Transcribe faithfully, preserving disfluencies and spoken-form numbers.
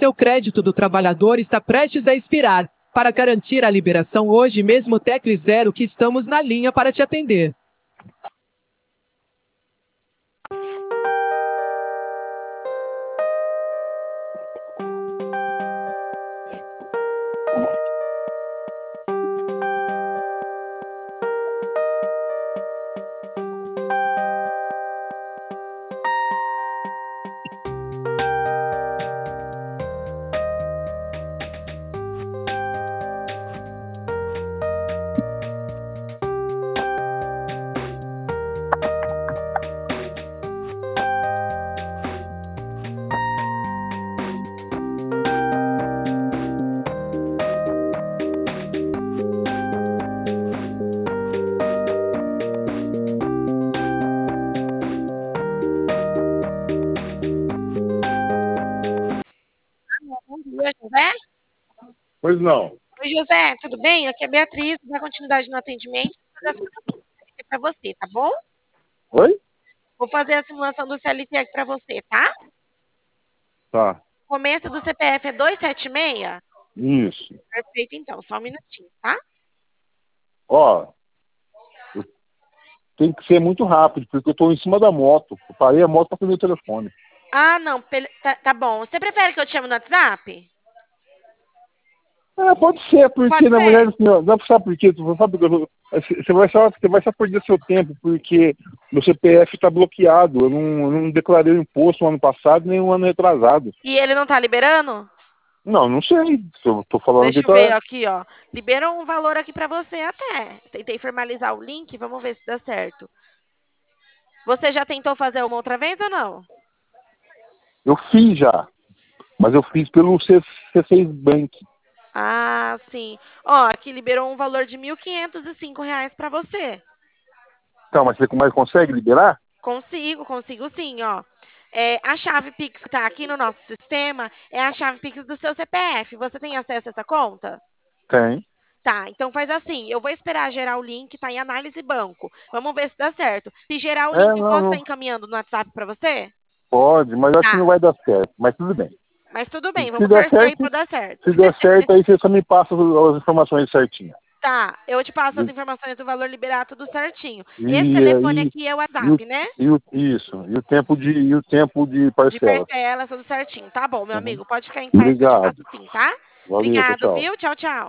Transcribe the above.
Seu crédito do trabalhador está prestes a expirar. Para garantir a liberação hoje mesmo, tecle zero que estamos na linha para te atender. Bom dia, José. Pois não. Oi, José, tudo bem? Aqui é a Beatriz, dá continuidade no atendimento. Vou fazer a simulação do C L T para você, tá bom? Oi? Vou fazer a simulação do C L T aqui para você, tá? Tá. Começo do C P F é dois sete seis? Isso. Perfeito, então, só um minutinho, tá? Ó, eu- tem que ser muito rápido, porque eu tô em cima da moto. Eu parei a moto para atender o telefone. Ah, não, pele- tá, tá bom. Você prefere que eu te chame no WhatsApp? É, pode ser, porque Pode na ser? verdade, assim, ó, não sabe por quê? Tu sabe, porque eu- você vai só, você vai só perder seu tempo, porque meu C P F está bloqueado. Eu não, eu não declarei o imposto no ano passado, nem um ano retrasado. E ele não tá liberando? Não, não sei. Eu tô falando Deixa que eu ver tá. aqui, ó. Liberou um valor aqui para você até. Tentei formalizar o link, vamos ver se dá certo. Você já tentou fazer uma outra vez ou não? Eu fiz já, mas eu fiz pelo C seis Bank. Ah, sim. Ó, aqui liberou um valor de mil quinhentos e cinco reais para você. Então, mas você mais consegue liberar? Consigo, consigo sim, ó. É, a chave Pix que tá aqui no nosso sistema é a chave Pix do seu C P F. Você tem acesso a essa conta? Tem. Tá, então faz assim, eu vou esperar gerar o link, tá em análise banco. Vamos ver se dá certo. Se gerar o É, link, eu não, posso estar não. encaminhando no WhatsApp para você? Pode, mas acho que Tá, não vai dar certo. Mas tudo bem. mas tudo bem, Se vamos der torcer aí certo, para dar certo. se der certo, aí você só me passa as informações certinhas. Tá, eu te passo as E, informações do valor liberado tudo certinho. Esse e, telefone e, aqui é o e, o, WhatsApp, né? e o, isso. E o tempo de, e o tempo de De parcelas. parcelas, tudo certinho. Tá bom, meu Uhum. amigo, pode ficar em paz que eu te Obrigado. passo sim, tá? Valeu, tchau, Obrigado, tchau. viu? Tchau, tchau.